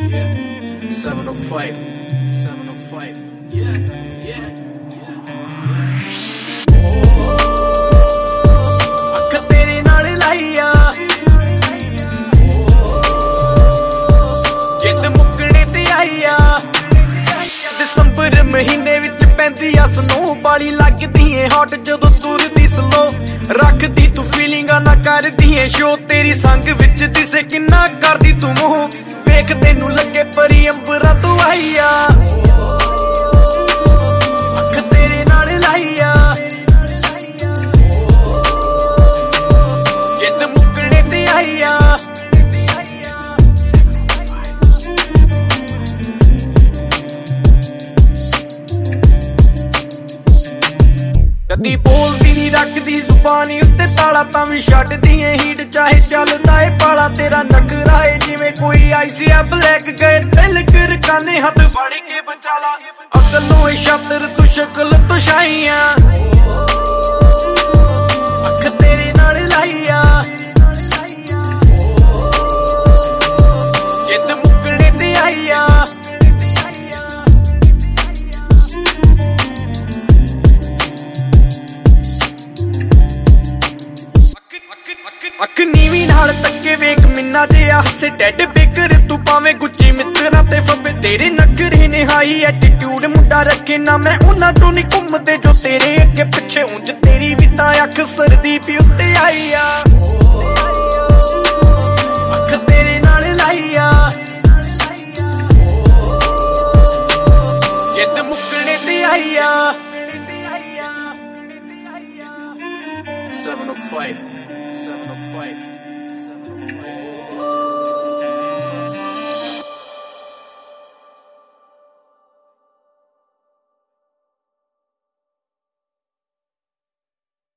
705, 705, yeah. ਅੱਖ ਤੇਰੇ ਨਾਲ ਲਾਈ ਆ, ਜਿੱਦ ਮੁੱਕਣੇ ਤੇ ਆਈ ਆ। ਦਸੰਬਰ ਮਹੀਨੇ ਵਿੱਚ ਪੈਂਦੀ ਆ ਸਨੋ, ਬਾਲੀ ਲੱਗਦੀ ਏ ਹੌਟ ਜਦੋਂ ਤੁਰਦੀ ਸਲੋ। ਰੱਖਦੀ ਤੂੰ ਫੀਲਿੰਗਾਂ ਨਾ ਕਰਦੀ ਏ ਸ਼ੋ, ਤੇਰੀ ਸੰਗ ਵਿੱਚ ਦਿਸੇ ਕਿੰਨਾ ਕਰਦੀ ਤੂੰ ਮੋਹ। ਵੇਖ ਤੈਨੂੰ ਲੱਗੇ ਪਰੀ ਅੰਬਰਾਂ ਤੋਂ ਆਈ ਆ, ਅੱਖ ਤੇਰੇ ਨਾਲ ਲਾਈ ਆ। ਜਿੱਦ ਮੁੱਕਣੇ ਤੇ ਆਈ ਆ। ਕਦੀ ਬੋਲਦੀ ਨੀ ਰੱਖਦੀ ਜ਼ੁਬਾਨੀ ਉੱਤੇ ਤਾਲਾ, ਤਾਂ ਵੀ ਛੱਡਦੀ ਏ ਹੀਟ ਚਾਹੇ ਚੱਲਦਾ ਏ ਪਾਲਾ। ਤੇਰਾ ਨਖਰਾ ਏ ਜਿਵੇਂ ਕੋਈ ਆਈਸੀ ਆ ਬਲੈਕ ਗਏ ਦਿਲ ਕਰ ਕਾਨੇ ਹੱਥ ਫੜ ਕੇ ਬਚਾਲਾ। ਅਕਲੋਂ ਏ ਸ਼ਾਤਰ ਤੂੰ ਸ਼ਕਲ ਤੋਂ ਸ਼ਾਈ ਆ, ਅੱਖ ਤੇਰੇ ਨਾਲ ਲਾਈ ਆ। ਜਿੱਦ ਮੁੱਕਣੇ ਤੇ ਆਈ ਆ। ਅੱਖ ਨੀਵੀਂ ਨਾਲ ਤੱਕੇ ਵੇਖ ਮਿੰਨਾ ਜਿਹਾ ਹੱਸੇ ਡੈਡ ਬੇਕਰ ਤੂੰ ਭਾਵੇਂ ਗੁੱਚੀ ਮਿੱਤਰਾਂ ਤੇ ਫੱਬੇ। ਤੇਰੇ ਨਖਰੇ ਨੇ ਹਾਈ ਐਟੀਟਿਊਡ ਮੁੰਡਾ ਰੱਖੇ ਨਾ ਮੈਂ ਉਹਨਾਂ ਤੋਂ ਨੀ ਘੁੰਮਦੇ ਜੋ ਤੇਰੇ ਅੱਗੇ ਪਿੱਛੇ। ਉਂਝ ਤੇਰੀ ਵੀ ਤਾਂ ਅੱਖ ਸਰਦੀ ਪੀ ਉੱਤੇ ਆਈ ਆ।